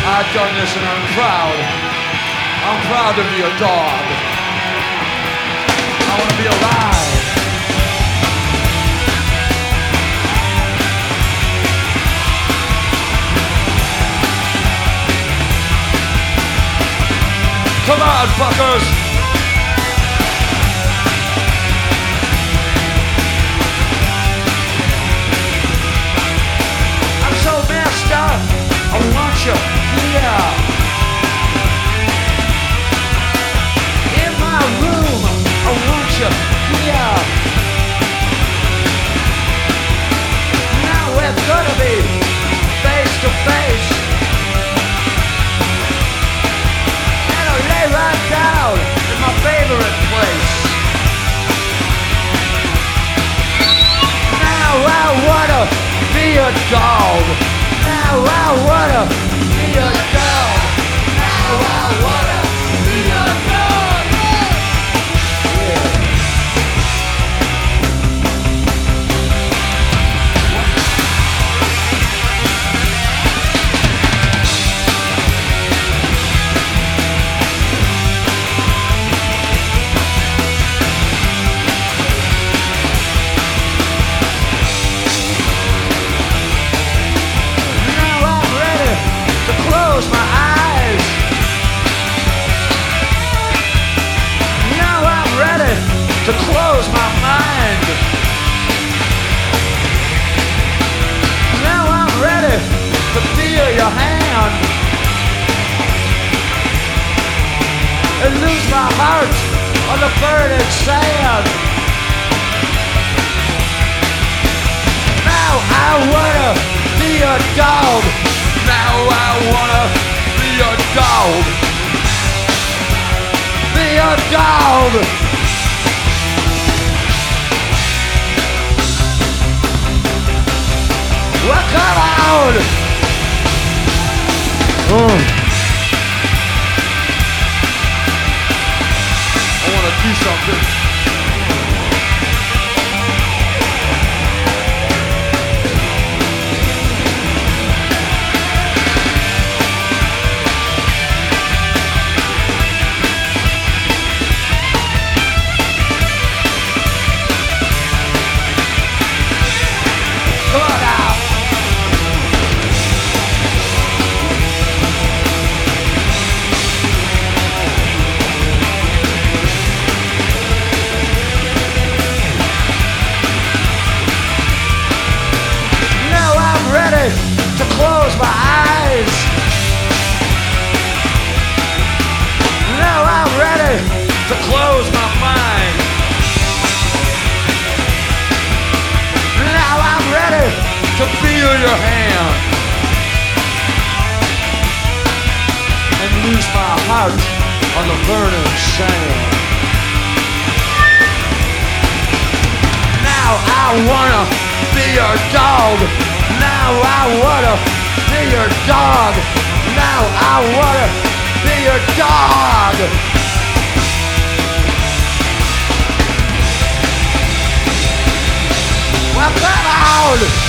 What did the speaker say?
I've done this and I'm proud. I'm proud to be a dog. I want to be alive. Come on, fuckers! I'm so messed up, I want you here. In my room, I want you here. Now we're gonna be face to face. Lay right down in my favorite place. Now I wanna be a dog. Now I wanna be a dog. Now I wanna be a dog. Yeah. Close my eyes. Now I'm ready to close my mind. Now I'm ready to feel your hand and lose my heart on the burning sand. Now I wanna be a dog. Now I wanna be a dog. Be a dog. Well, come on. I wanna do something. To close my eyes. Now I'm ready to close my mind. Now I'm ready to feel your hand and lose my heart on the burning sand. Now I wanna be your dog. Now I wanna be your dog. Now I wanna be your dog. Well, come on!